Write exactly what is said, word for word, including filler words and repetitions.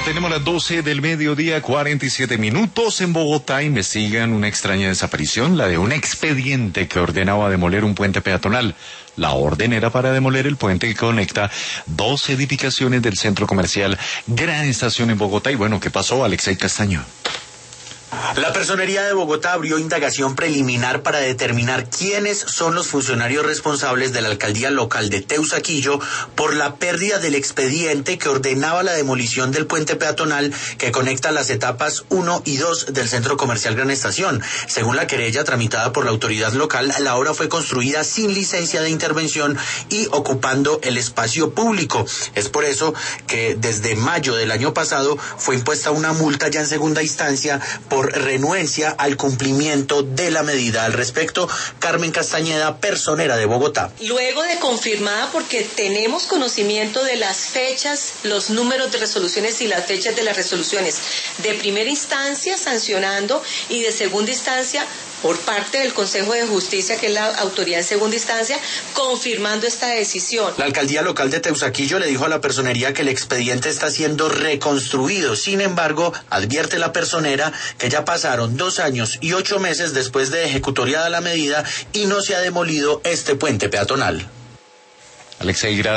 tenemos las doce del mediodía, cuarenta y siete minutos. En Bogotá investigan una extraña desaparición, la de un expediente que ordenaba demoler un puente peatonal. La orden era para demoler el puente que conecta dos edificaciones del centro comercial Gran Estación en Bogotá. Y bueno, ¿qué pasó, Alexei Castaño? La Personería de Bogotá abrió indagación preliminar para determinar quiénes son los funcionarios responsables de la alcaldía local de Teusaquillo por la pérdida del expediente que ordenaba la demolición del puente peatonal que conecta las etapas uno y dos del centro comercial Gran Estación. Según la querella tramitada por la autoridad local, la obra fue construida sin licencia de intervención y ocupando el espacio público. Es por eso que desde mayo del año pasado fue impuesta una multa ya en segunda instancia por por renuencia al cumplimiento de la medida. Al respecto, Carmen Castañeda, personera de Bogotá. Luego de confirmada, porque tenemos conocimiento de las fechas, los números de resoluciones y las fechas de las resoluciones de primera instancia sancionando y de segunda instancia por parte del Consejo de Justicia, que es la autoridad en segunda instancia, confirmando esta decisión. La alcaldía local de Teusaquillo le dijo a la personería que el expediente está siendo reconstruido. Sin embargo, advierte la personera que ya pasaron dos años y ocho meses después de ejecutoriada la medida y no se ha demolido este puente peatonal. Alexei, gracias.